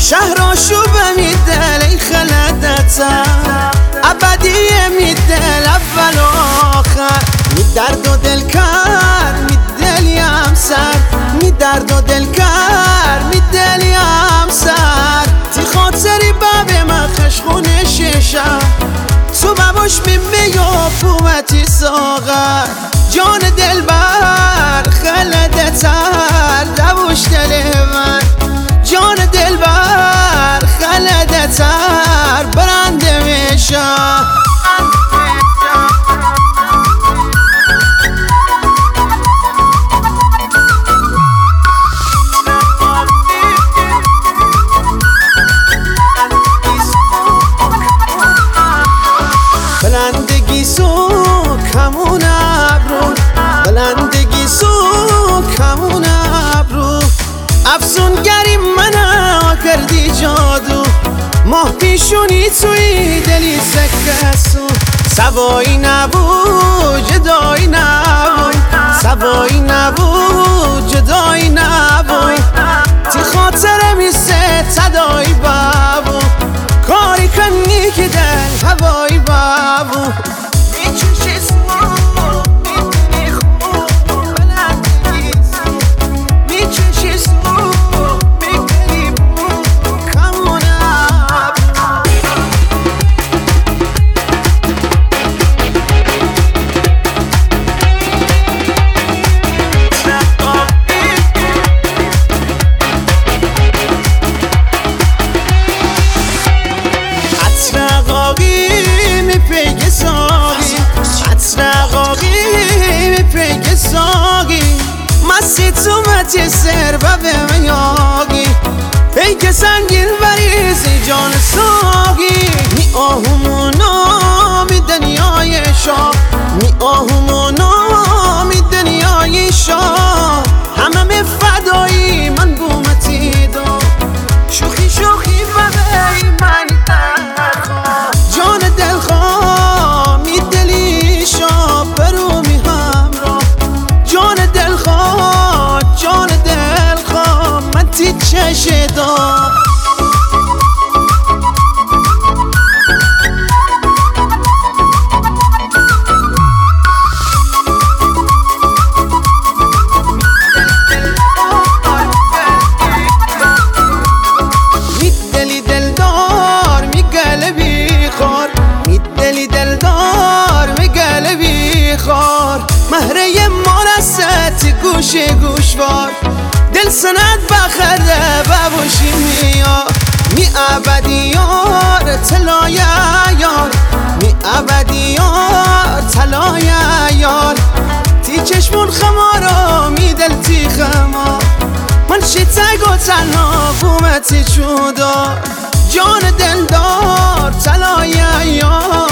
شهراشو بمیدل ای خلدتا ابدیه میدل اول و آخر می درد و دل کر می دلیم سر می درد و دل کر می دلیم سر تی خاطری بابه من خشخونه ششم تو بباش میمه یا پومتی ساغر جان دل بر خلده تر دوش دل من جان دل بر خلده تر برنده میشم بلندگی سو کمون ابرو بلندگی سو کمون ابرو افسونگری منو کردی جادو ماه پیشونی توی دلی سکسو سوایی نبود جدایی نبود سوایی نبود جدایی نبود تی خاطر میسه تدایی بابو کاری کنی که دل هوایی بابو میچوشی سو میدونی خوب بلندگی سو میچوشی سو میکنی بو کمون مسی تو متی سر و به میاگی پیک سنگین بریزی جان ساگی می آهمونا می دنیای شاه می آهمونا می دنیای شاه همه می فدایی من بومتی دو شوخی شوخی و بی من درخواه جان دلخواه می دلی شاه برو می همراه جان دلخواه جان دلخواه من تی چشه دار میدلی دلدار میگل بیخار میدلی دلدار میگل بیخار مهره مارستی گوش گوشوار دل سند بخره ببوشی میا می ابدی یار تلای یار می ابدی یار تلای یار تی چشمون خمارا می دل تی خمار من شیتگ و تنها بومتی چودار جان دلدار تلای یار